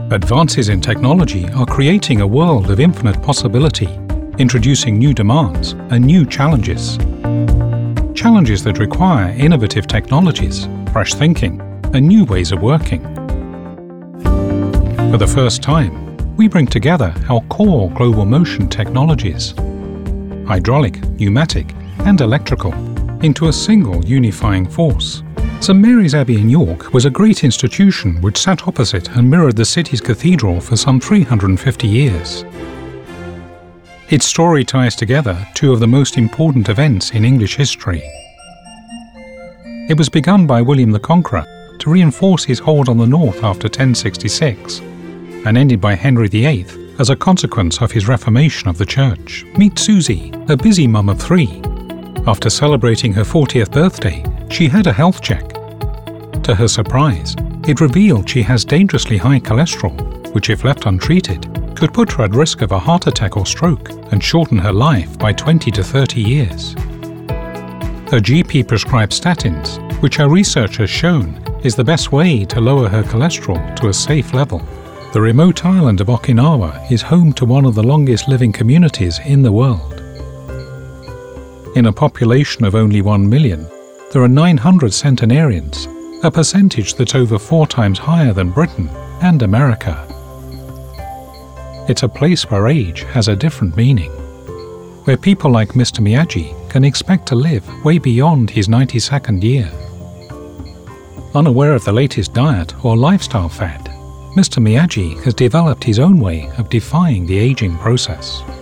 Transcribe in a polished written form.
Advances in technology are creating a world of infinite possibility, introducing new demands and new challenges. Challenges that require innovative technologies, fresh thinking, and new ways of working. For the first time, we bring together our core global motion technologies, hydraulic, pneumatic, and electrical, into a single unifying force. St Mary's Abbey in York was a great institution which sat opposite and mirrored the city's cathedral for some 350 years. Its story ties together two of the most important events in English history. It was begun by William the Conqueror to reinforce his hold on the north after 1066, and ended by Henry VIII as a consequence of his reformation of the church. Meet Susie, a busy mum of 3. After celebrating her 40th birthday, she had a health check. To her surprise, it revealed she has dangerously high cholesterol, which if left untreated, could put her at risk of a heart attack or stroke and shorten her life by 20 to 30 years. Her GP prescribed statins, which her research has shown is the best way to lower her cholesterol to a safe level. The remote island of Okinawa is home to one of the longest living communities in the world. In a population of only 1 million, there are 900 centenarians, a percentage that's over 4 times higher than Britain and America. It's a place where age has a different meaning, where people like Mr. Miyagi can expect to live way beyond his 92nd year. Unaware of the latest diet or lifestyle fad, Mr. Miyagi has developed his own way of defying the aging process.